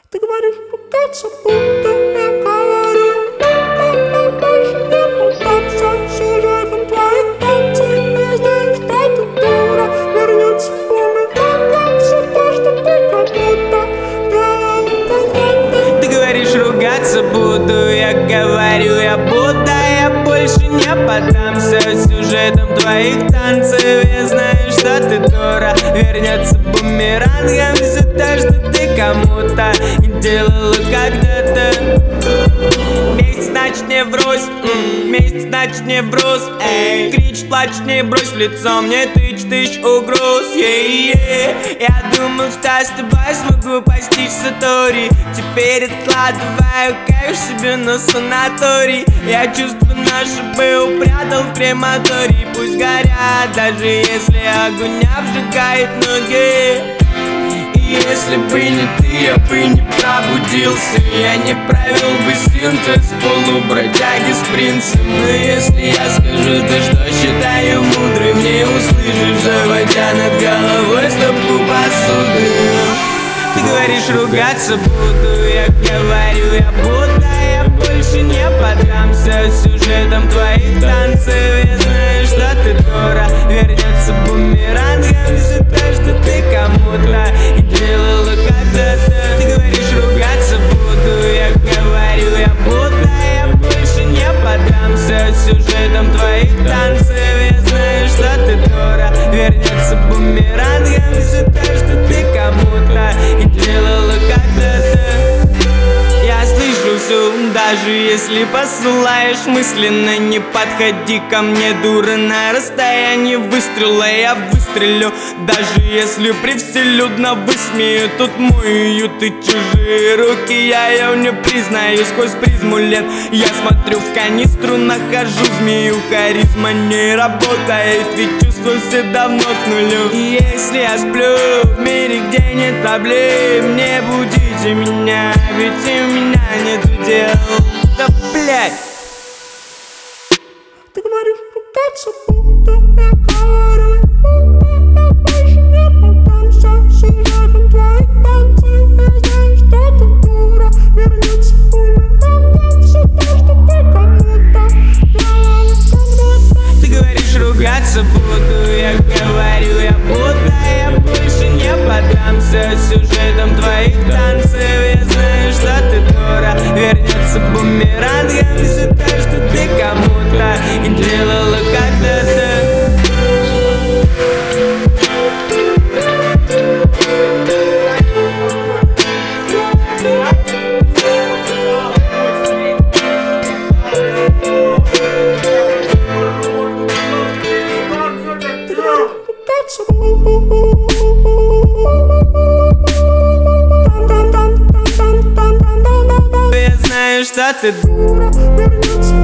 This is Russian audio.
Ты говоришь ругаться, будто я говорю. Больше не путаться сюжетом твоих танцев. Я знаю, что ты дура. Вернется бумерангом все то, что ты кому-то делала когда-то. Ты говоришь ругаться буду, я говорю я буду. Я больше не поддамся сюжетом твоих танцев. Я знаю, что ты дура. Вернется бумерангом все то, что ты кому-то делала когда-то. Месяц, значит не врус, месяц, значит не врус. Эй, кричь, плачь, не брось в лицо мне тысяч угроз. Я думал, что с тобой смогу постичь сатори. Теперь откладываю кайф себе на санаторий. Я чувства наши бы упрятал в крематорий. Пусть горят, даже если огонь обжигает ноги. Если бы не ты, я бы не пробудился. Я не провел бы синтез полубродяги с принцем. Но если я скажу то, что считаю мудрым, не услышишь, заводя над головой стопку посуды. Ты говоришь ругаться буду, я говорю я буду. Я больше не поддамся сюжетом твоих танцев. Я знаю, что ты дура. Вернется бумерангом все то, что ты кому-то делала когда-то. Ты говоришь ругаться буду, я говорю я буду. Я больше не поддамся сюжетом твоих танцев. Я знаю, что ты дура. Вернется бумерангом все то, что ты кому-то делала когда-то. Я слышу все, даже если посылаешь мысленно. Не подходи ко мне, дура, на расстоянии выстрела. Я выстрелю, даже если привселюдно высмеют тут мой уют и чужие руки. Я ее не признаю сквозь призму лет. Я смотрю в канистру, нахожу змею. Харизма не работает, ведь чувства все давно к нулю. И если я сплю в мире, где нет проблем, не будите меня, ведь у меня нету дел. Да блять. Ты говоришь ругаться, будто я говорю. Я больше не поддамся сюжетом твоих танцев. Я знаю, что ты дура. Вернется бумерангом все то, что ты кому-то делала когда-то. Ты говоришь ругаться буду, я говорю я буду. Я больше не поддамся сюжетом твоих танцев. Я знаю, что ты дура. Вернется бумерангом все то, что ты кому-то делала когда-то. Я знаю, что ты дура. Вернется